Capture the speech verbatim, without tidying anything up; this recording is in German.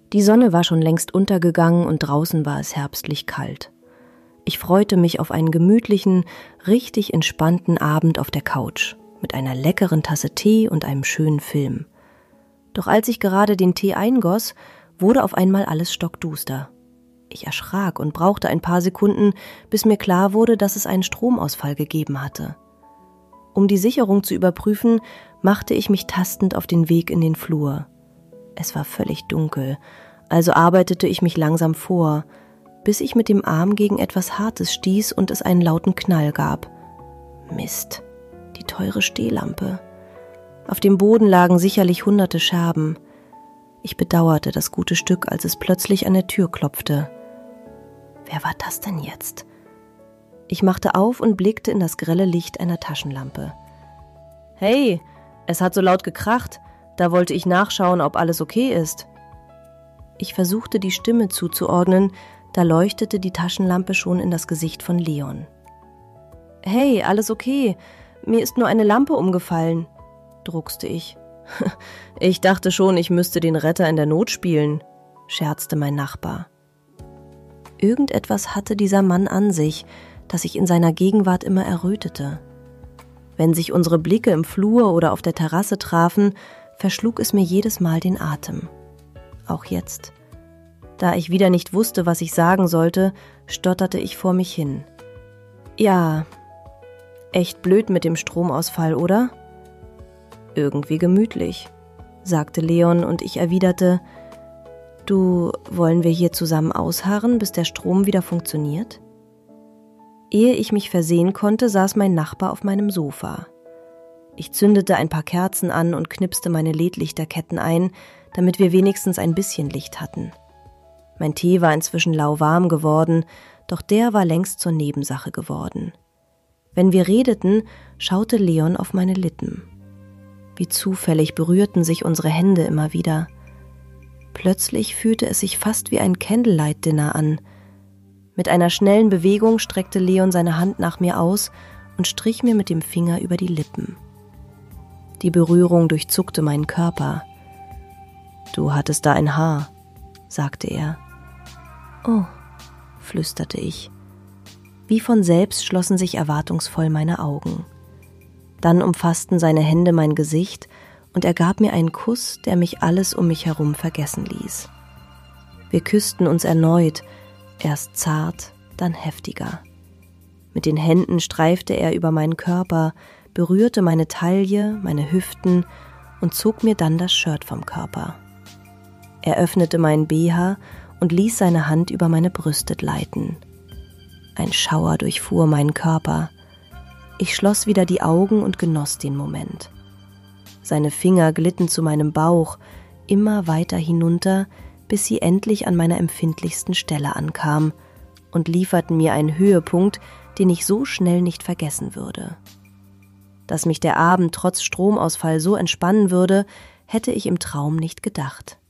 Die Sonne war schon längst untergegangen und draußen war es herbstlich kalt. Ich freute mich auf einen gemütlichen, richtig entspannten Abend auf der Couch mit einer leckeren Tasse Tee und einem schönen Film. Doch als ich gerade den Tee eingoss, wurde auf einmal alles stockduster. Ich erschrak und brauchte ein paar Sekunden, bis mir klar wurde, dass es einen Stromausfall gegeben hatte. Um die Sicherung zu überprüfen, machte ich mich tastend auf den Weg in den Flur. Es war völlig dunkel, also arbeitete ich mich langsam vor, bis ich mit dem Arm gegen etwas Hartes stieß und es einen lauten Knall gab. Mist, die teure Stehlampe. Auf dem Boden lagen sicherlich hunderte Scherben. Ich bedauerte das gute Stück, als es plötzlich an der Tür klopfte. Wer war das denn jetzt? Ich machte auf und blickte in das grelle Licht einer Taschenlampe. »Hey, es hat so laut gekracht, da wollte ich nachschauen, ob alles okay ist.« Ich versuchte, die Stimme zuzuordnen, da leuchtete die Taschenlampe schon in das Gesicht von Leon. »Hey, alles okay, mir ist nur eine Lampe umgefallen«, druckste ich. »Ich dachte schon, ich müsste den Retter in der Not spielen«, scherzte mein Nachbar. Irgendetwas hatte dieser Mann an sich, das ich in seiner Gegenwart immer errötete. Wenn sich unsere Blicke im Flur oder auf der Terrasse trafen, verschlug es mir jedes Mal den Atem. Auch jetzt. Da ich wieder nicht wusste, was ich sagen sollte, stotterte ich vor mich hin. »Ja, echt blöd mit dem Stromausfall, oder?« »Irgendwie gemütlich«, sagte Leon und ich erwiderte, »Du, wollen wir hier zusammen ausharren, bis der Strom wieder funktioniert?« Ehe ich mich versehen konnte, saß mein Nachbar auf meinem Sofa. Ich zündete ein paar Kerzen an und knipste meine L E D-Lichterketten ein, damit wir wenigstens ein bisschen Licht hatten. Mein Tee war inzwischen lauwarm geworden, doch der war längst zur Nebensache geworden. Wenn wir redeten, schaute Leon auf meine Lippen. Wie zufällig berührten sich unsere Hände immer wieder. Plötzlich fühlte es sich fast wie ein Candlelight-Dinner an. Mit einer schnellen Bewegung streckte Leon seine Hand nach mir aus und strich mir mit dem Finger über die Lippen. Die Berührung durchzuckte meinen Körper. »Du hattest da ein Haar«, sagte er. »Oh«, flüsterte ich. Wie von selbst schlossen sich erwartungsvoll meine Augen. Dann umfassten seine Hände mein Gesicht und er gab mir einen Kuss, der mich alles um mich herum vergessen ließ. Wir küssten uns erneut, erst zart, dann heftiger. Mit den Händen streifte er über meinen Körper, berührte meine Taille, meine Hüften und zog mir dann das Shirt vom Körper. Er öffnete meinen B H und ließ seine Hand über meine Brüste gleiten. Ein Schauer durchfuhr meinen Körper. Ich schloss wieder die Augen und genoss den Moment. Seine Finger glitten zu meinem Bauch, immer weiter hinunter, bis sie endlich an meiner empfindlichsten Stelle ankamen und lieferten mir einen Höhepunkt, den ich so schnell nicht vergessen würde. Dass mich der Abend trotz Stromausfall so entspannen würde, hätte ich im Traum nicht gedacht.